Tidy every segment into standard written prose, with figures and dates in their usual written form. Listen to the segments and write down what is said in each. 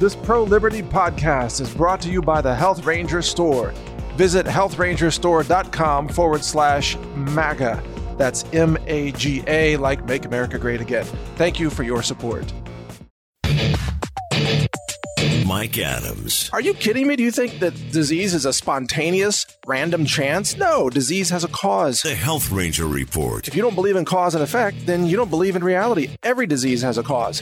This pro-liberty podcast is brought to you by the Health Ranger Store. Visit healthrangerstore.com/MAGA. That's MAGA, like Make America Great Again. Thank you for your support. Mike Adams. Are you kidding me? Do you think that disease is a spontaneous, random chance? No, disease has a cause. The Health Ranger Report. If you don't believe in cause and effect, then you don't believe in reality. Every disease has a cause.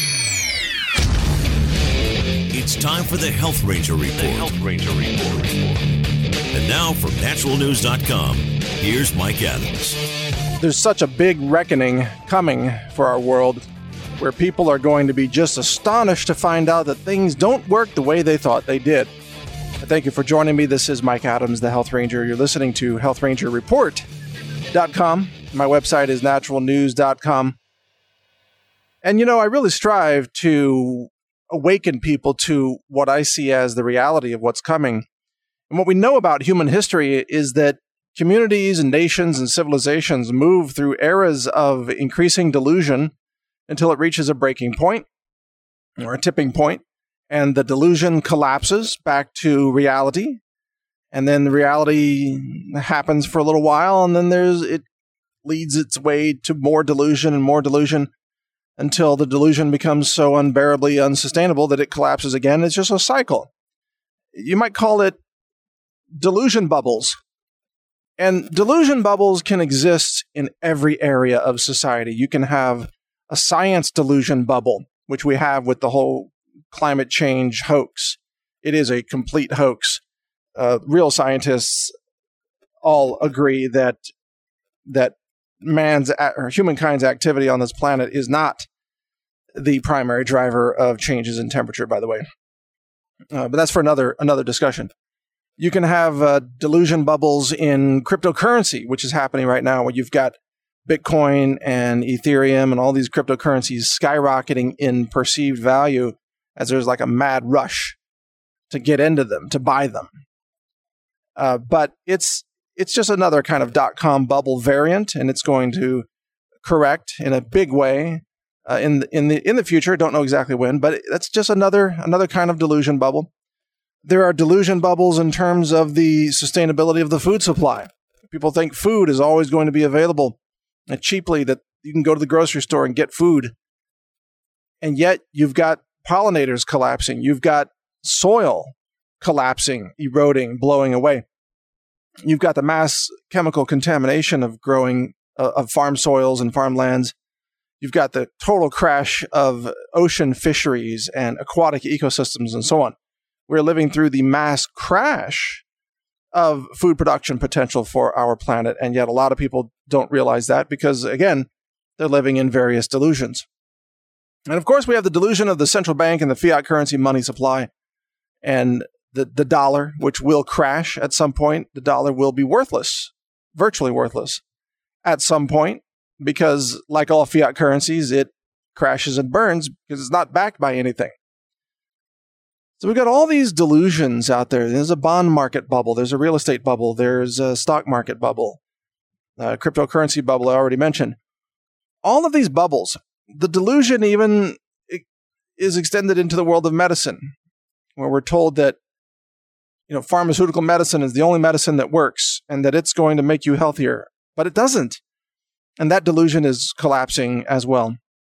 It's time for the Health Ranger Report. The Health Ranger Report. And now from naturalnews.com, here's Mike Adams. There's such a big reckoning coming for our world where people are going to be just astonished to find out that things don't work the way they thought they did. Thank you for joining me. This is Mike Adams, the Health Ranger. You're listening to healthrangerreport.com. My website is naturalnews.com. And you know, I really strive to awaken people to what I see as the reality of what's coming. And what we know about human history is that communities and nations and civilizations move through eras of increasing delusion until it reaches a breaking point or a tipping point, and the delusion collapses back to reality. And then the reality happens for a little while, and then it leads its way to more delusion until the delusion becomes so unbearably unsustainable that it collapses again. It's just a cycle. You might call it delusion bubbles. And delusion bubbles can exist in every area of society. You can have a science delusion bubble, which we have with the whole climate change hoax. It is a complete hoax. Real scientists all agree that humankind's activity on this planet is not the primary driver of changes in temperature, by the way. But that's for another discussion. You can have delusion bubbles in cryptocurrency, which is happening right now, where you've got Bitcoin and Ethereum and all these cryptocurrencies skyrocketing in perceived value as there's like a mad rush to get into them, to buy them. But it's just another kind of .com bubble variant, and it's going to correct in a big way in the future. Don't know exactly when, but that's just another kind of delusion bubble. There are delusion bubbles in terms of the sustainability of the food supply. People think food is always going to be available cheaply, that you can go to the grocery store and get food. And yet you've got pollinators collapsing. You've got soil collapsing, eroding, blowing away. You've got the mass chemical contamination of growing of farm soils and farmlands. You've got the total crash of ocean fisheries and aquatic ecosystems and so on. We're living through the mass crash of food production potential for our planet, and yet a lot of people don't realize that because, again, they're living in various delusions. And of course, we have the delusion of the central bank and the fiat currency money supply, and the dollar, which will crash at some point. The dollar will be worthless, virtually worthless, at some point, because like all fiat currencies, it crashes and burns because it's not backed by anything. So we've got all these delusions out there. There's a bond market bubble. There's a real estate bubble. There's a stock market bubble. Cryptocurrency bubble I already mentioned. All of these bubbles, the delusion even is extended into the world of medicine, where we're told that pharmaceutical medicine is the only medicine that works and that it's going to make you healthier. But it doesn't. And that delusion is collapsing as well.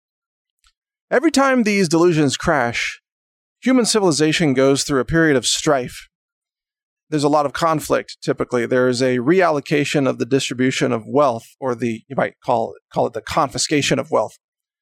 Every time these delusions crash, human civilization goes through a period of strife. There's a lot of conflict, typically. There's a reallocation of the distribution of wealth, or you might call it the confiscation of wealth.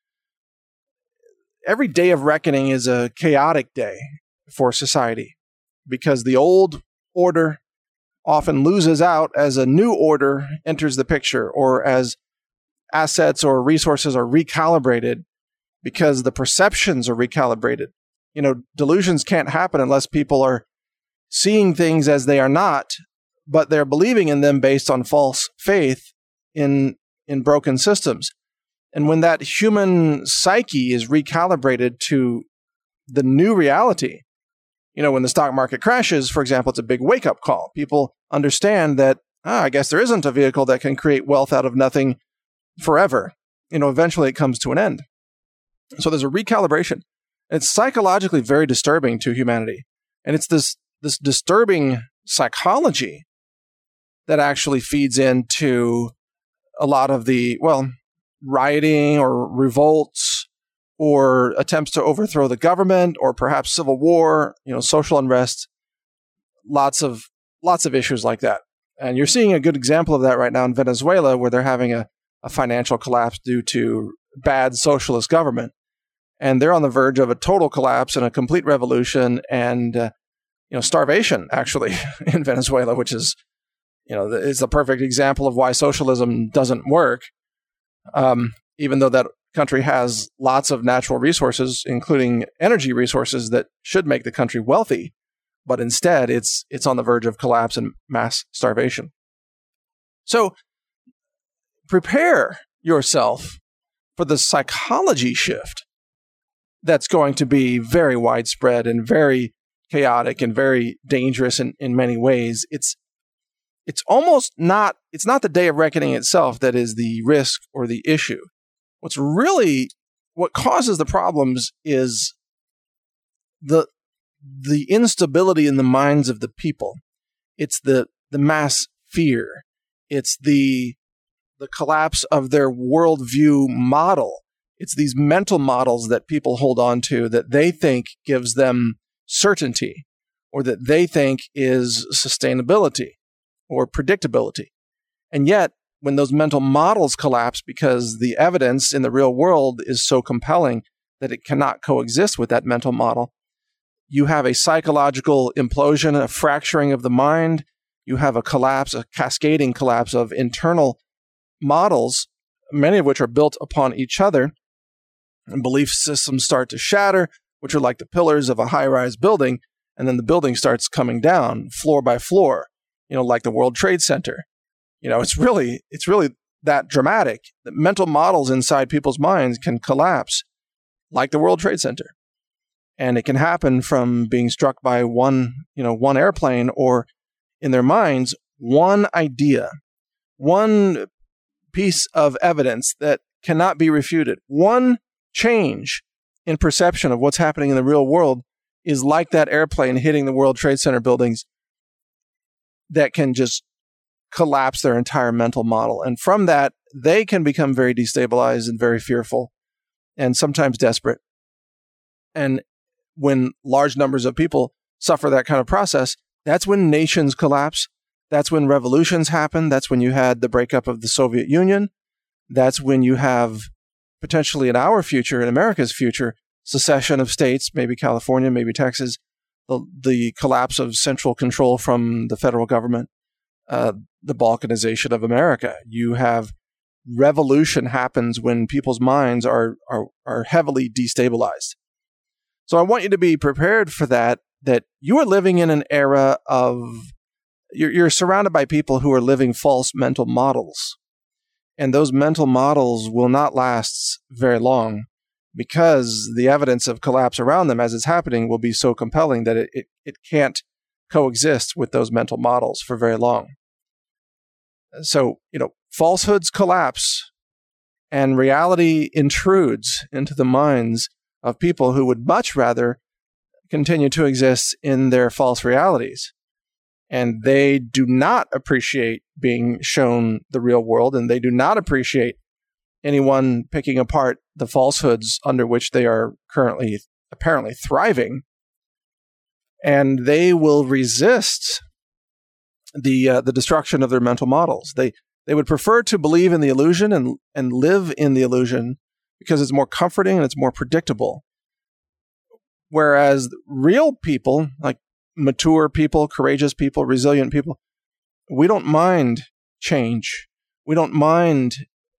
Every day of reckoning is a chaotic day for society because the old order often loses out as a new order enters the picture, or as assets or resources are recalibrated because the perceptions are recalibrated. Delusions can't happen unless people are seeing things as they are not, but they're believing in them based on false faith in broken systems. And when that human psyche is recalibrated to the new reality, when the stock market crashes, for example, it's a big wake-up call. People understand that, I guess there isn't a vehicle that can create wealth out of nothing forever. Eventually it comes to an end. So there's a recalibration. It's psychologically very disturbing to humanity. And it's this disturbing psychology that actually feeds into a lot of the, rioting or revolts or attempts to overthrow the government or perhaps civil war, social unrest, lots of issues like that. And you're seeing a good example of that right now in Venezuela, where they're having a financial collapse due to bad socialist government. And they're on the verge of a total collapse and a complete revolution and, starvation, actually, in Venezuela, which is, is a perfect example of why socialism doesn't work. Even though that country has lots of natural resources, including energy resources that should make the country wealthy, but instead it's on the verge of collapse and mass starvation. So prepare yourself for the psychology shift that's going to be very widespread and very chaotic and very dangerous in many ways. It's almost not, it's not the day of reckoning itself that is the risk or the issue. What causes the problems is the instability in the minds of the people. It's the mass fear. It's the collapse of their worldview model. It's these mental models that people hold on to that they think gives them certainty, or that they think is sustainability or predictability. And yet, when those mental models collapse because the evidence in the real world is so compelling that it cannot coexist with that mental model, you have a psychological implosion, a fracturing of the mind. You have a collapse, a cascading collapse of internal models, many of which are built upon each other. And belief systems start to shatter, which are like the pillars of a high-rise building, and then the building starts coming down floor by floor, like the World Trade Center. It's really that dramatic. The mental models inside people's minds can collapse like the World Trade Center. And it can happen from being struck by one airplane, or in their minds, one idea, one piece of evidence that cannot be refuted. One change in perception of what's happening in the real world is like that airplane hitting the World Trade Center buildings that can just collapse their entire mental model. And from that, they can become very destabilized and very fearful and sometimes desperate. And when large numbers of people suffer that kind of process, that's when nations collapse. That's when revolutions happen. That's when you had the breakup of the Soviet Union. That's when you have potentially in our future, in America's future, secession of states, maybe California, maybe Texas, the collapse of central control from the federal government, the balkanization of America. You have revolution happens when people's minds are heavily destabilized. So I want you to be prepared for that you are living in an era of, you're surrounded by people who are living false mental models. And those mental models will not last very long because the evidence of collapse around them as it's happening will be so compelling that it can't coexist with those mental models for very long. So, falsehoods collapse and reality intrudes into the minds of people who would much rather continue to exist in their false realities. And they do not appreciate being shown the real world, and they do not appreciate anyone picking apart the falsehoods under which they are currently apparently thriving. And they will resist the destruction of their mental models. They would prefer to believe in the illusion and live in the illusion because it's more comforting and it's more predictable. Whereas real people, like mature people, courageous people, resilient people, we don't mind change. We don't mind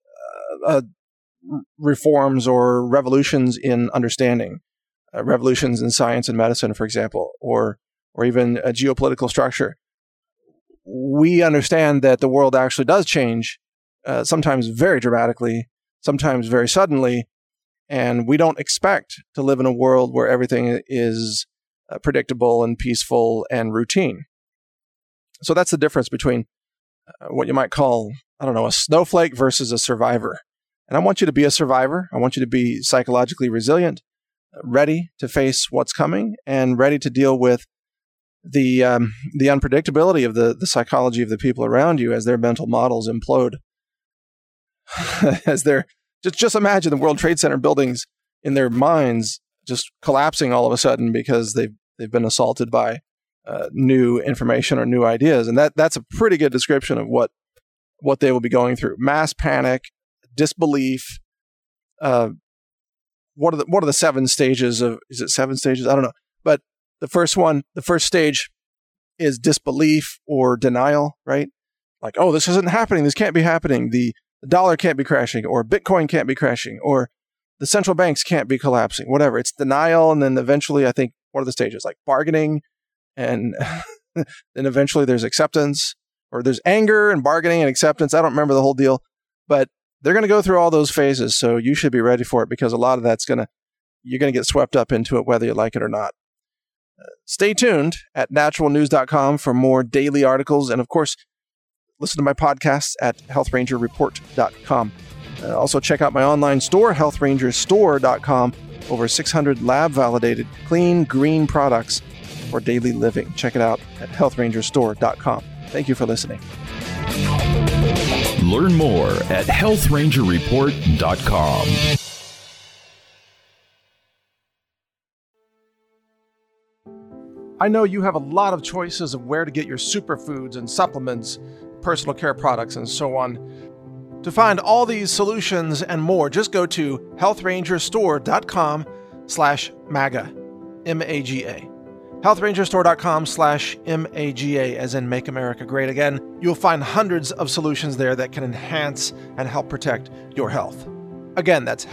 reforms or revolutions in understanding, revolutions in science and medicine, for example, or even a geopolitical structure. We understand that the world actually does change, sometimes very dramatically, sometimes very suddenly, and we don't expect to live in a world where everything is predictable and peaceful and routine. So that's the difference between what you might call, a snowflake versus a survivor. And I want you to be a survivor. I want you to be psychologically resilient. ready to face what's coming and ready to deal with the unpredictability of the psychology of the people around you as their mental models implode. As they're just imagine the World Trade Center buildings in their minds just collapsing all of a sudden because they've been assaulted by new information or new ideas, and that's a pretty good description of what they will be going through: mass panic, disbelief. What are the 7 stages of? Is it 7 stages? I don't know, but the first stage is disbelief or denial, right? Like, oh, this isn't happening. This can't be happening. The dollar can't be crashing, or Bitcoin can't be crashing, or the central banks can't be collapsing, whatever. It's denial. And then eventually, I think, what are the stages? Like bargaining. And then eventually there's acceptance, or there's anger and bargaining and acceptance. I don't remember the whole deal, but they're going to go through all those phases. So you should be ready for it, because a lot of that's you're going to get swept up into it, whether you like it or not. Stay tuned at naturalnews.com for more daily articles. And of course, listen to my podcasts at healthrangerreport.com. Also check out my online store, healthrangerstore.com. Over 600 lab-validated, clean, green products for daily living. Check it out at healthrangerstore.com. Thank you for listening. Learn more at healthrangerreport.com. I know you have a lot of choices of where to get your superfoods and supplements, personal care products, and so on. To find all these solutions and more, just go to healthrangerstore.com/MAGA, M-A-G-A. healthrangerstore.com/MAGA, as in Make America Great Again. You'll find hundreds of solutions there that can enhance and help protect your health. Again, that's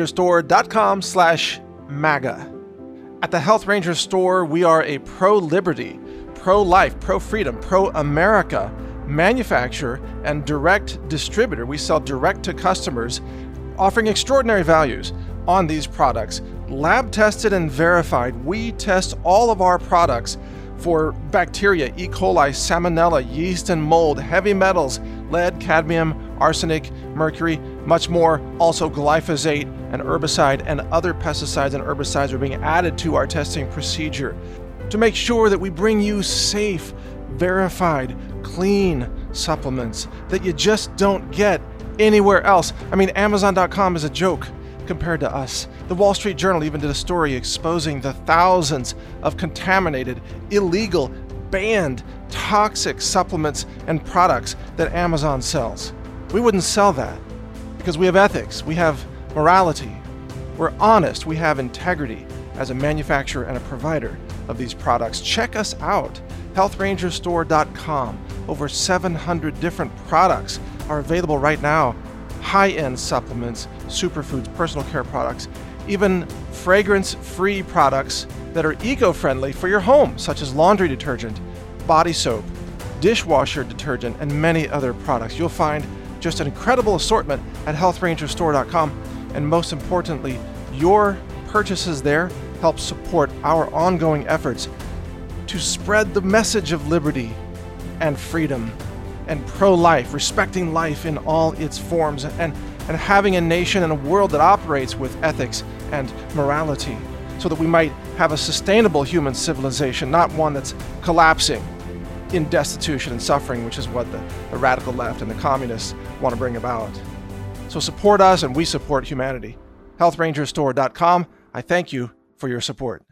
healthrangerstore.com/MAGA. At the Health Ranger Store, we are a pro-liberty, pro-life, pro-freedom, pro-America manufacturer and direct distributor. We sell direct to customers, offering extraordinary values on these products. Lab tested and verified. We test all of our products for bacteria, E. coli, salmonella, yeast and mold, heavy metals, lead, cadmium, arsenic, mercury, much more. Also glyphosate, and herbicide and other pesticides and herbicides are being added to our testing procedure to make sure that we bring you safe, verified, clean supplements that you just don't get anywhere else. I mean, Amazon.com is a joke compared to us. The Wall Street Journal even did a story exposing the thousands of contaminated, illegal, banned, toxic supplements and products that Amazon sells. We wouldn't sell that because we have ethics, we have morality, we're honest, we have integrity as a manufacturer and a provider of these products. Check us out, healthrangerstore.com. Over 700 different products are available right now. High-end supplements, superfoods, personal care products, even fragrance-free products that are eco-friendly for your home, such as laundry detergent, body soap, dishwasher detergent, and many other products. You'll find just an incredible assortment at healthrangerstore.com, and most importantly, your purchases there help support our ongoing efforts to spread the message of liberty and freedom and pro-life, respecting life in all its forms, and having a nation and a world that operates with ethics and morality, so that we might have a sustainable human civilization, not one that's collapsing in destitution and suffering, which is what the radical left and the communists want to bring about. So support us, and we support humanity. healthrangerstore.com. I thank you for your support.